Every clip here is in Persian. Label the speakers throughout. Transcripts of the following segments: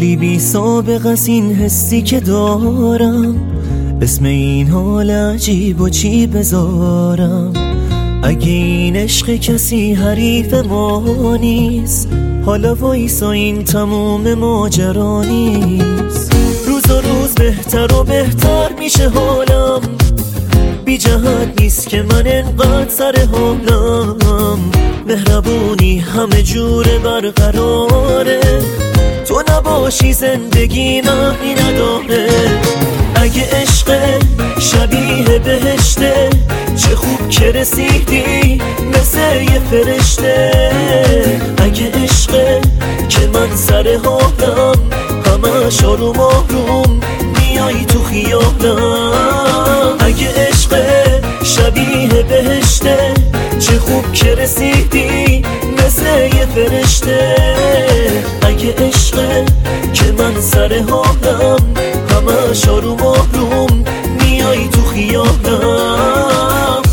Speaker 1: حالی بی سابق از این حسی که دارم، اسم این حال عجیب و چی بذارم. اگه این عشق کسی حریف ما نیست، حالا وایسا این تموم ماجرا نیست. روز و روز بهتر و بهتر میشه حالم، بی جهت نیست که من انقدر سر حالم. مهربونی همه جوره برقراره، تو نباشی زندگی معنی نداره. اگه عشق شبیه بهشته، چه خوب که رسیدی مثل یه فرشته. اگه عشق که من سر حالم، همش آروم آروم میای تو خیالم. اگه عشق شبیه بهشته، چه خوب که رسیدی مثل یه فرشته. اگه عشق که من سر حالم، همش آروم آروم میای تو خیالم.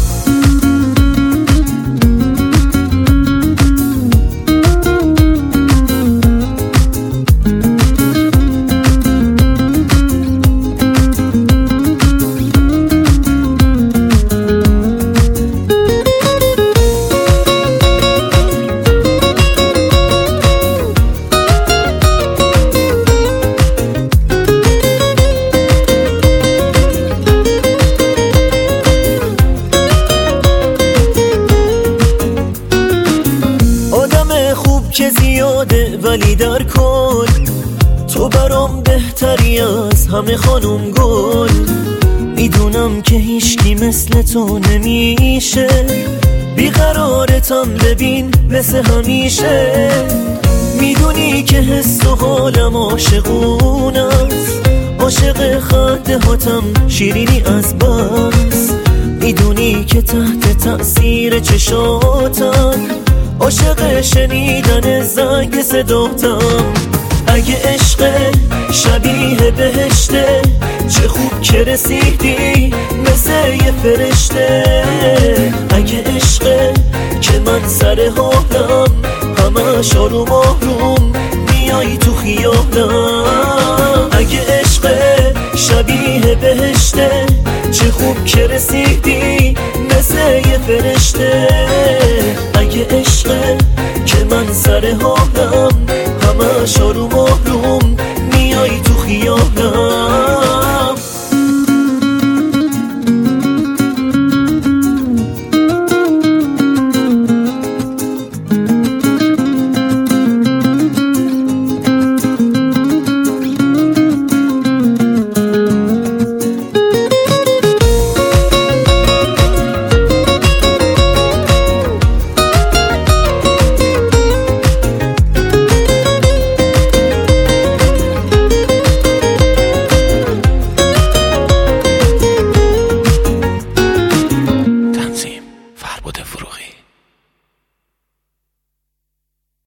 Speaker 1: که زیاده ولی در کل تو برام بهتری از همه خانم گل. میدونم که هیچکی مثل تو نمیشه، بیقرارتم ببین مثل همیشه. میدونی که حس و حالم عاشقون است، عاشق خنده هاتم شیرینی از بس. میدونی که تحت تأثیر چشاتم، عاشق شنیدن زنگ صداتم. اگه عشق شبیه بهشته، چه خوب که رسیدی مثل یه فرشته. اگه عشق که من سر حالم، همش آروم آروم میای تو خیالم. اگه عشق شبیه بهشته، چه خوب که رسیدی مثل یه فرشته. اگه عشق که من سر حالم، همش آروم